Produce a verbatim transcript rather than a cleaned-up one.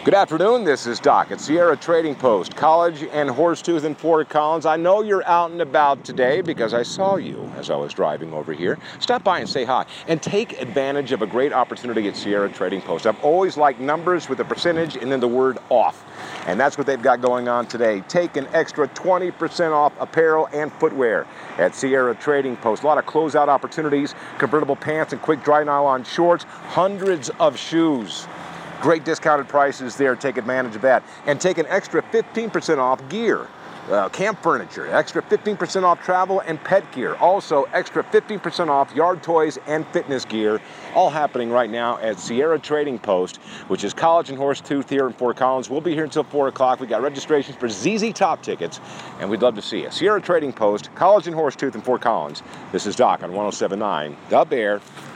Good afternoon, this is Doc at Sierra Trading Post, College and Horsetooth in Fort Collins. I know you're out and about today because I saw you as I was driving over here. Stop by and say hi and take advantage of a great opportunity at Sierra Trading Post. I've always liked numbers with a percentage and then the word off. And that's what they've got going on today. Take an extra twenty percent off apparel and footwear at Sierra Trading Post. A lot of closeout opportunities, convertible pants and quick dry nylon shorts, hundreds of shoes. Great discounted prices there. Take advantage of that. And take an extra fifteen percent off gear. Uh, camp furniture, extra fifteen percent off travel and pet gear. Also, extra fifteen percent off yard toys and fitness gear. All happening right now at Sierra Trading Post, which is College and Horsetooth here in Fort Collins. We'll be here until four o'clock. We got registrations for Z Z Top tickets, and we'd love to see you. Sierra Trading Post, College and Horsetooth in Fort Collins. This is Doc on one oh seven point nine The Bear.